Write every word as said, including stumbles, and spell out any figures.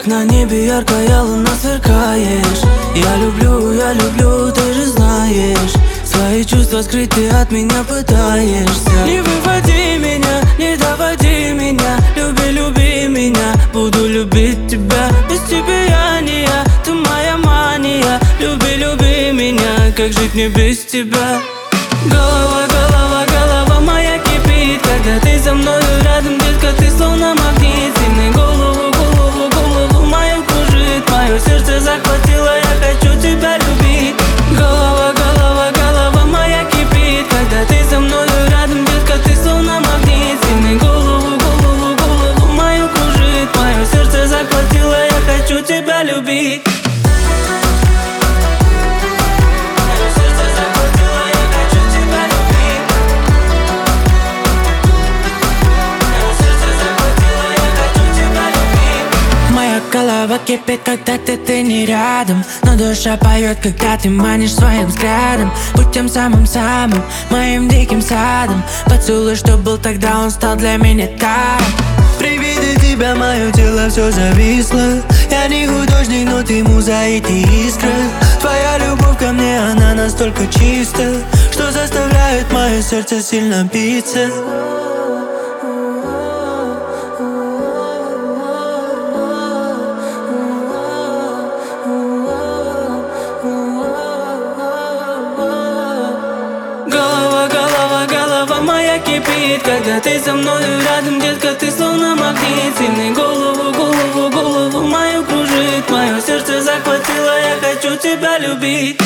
Как на небе яркая луна сверкаешь. Я люблю, я люблю, ты же знаешь. Свои чувства скрыть ты от меня пытаешься. Не выводи меня, не доводи меня. Люби, люби меня, буду любить тебя. Без тебя я не я, ты моя мания. Люби, люби меня, как жить мне без тебя? Голова, голова, голова моя кипит, когда ты со мною рядом, детка, ты словно магнит. Сильный голову, голову, голову мою кружит. Мое сердце захватило, я хочу тебя любить. Голова, голова, голова моя кипит, когда ты со мною рядом, детка, ты словно магнит. Сильный голову, голову, голову мою кружит. Мое сердце захватило, я хочу тебя любить. Голова кипит, когда ты, ты не рядом. Но душа поет, когда ты манишь своим взглядом. Будь тем самым-самым, моим диким садом. Поцелуй, что был тогда, он стал для меня даром. При виде тебя мое тело все зависло. Я не художник, но ты муза и ты искра. Твоя любовь ко мне, она настолько чиста, что заставляет мое сердце сильно биться. Моя кипит, когда ты со мною рядом, детка, ты словно магнит. Сильный голову, голову, голову мою кружит. Мое сердце захватило, я хочу тебя любить.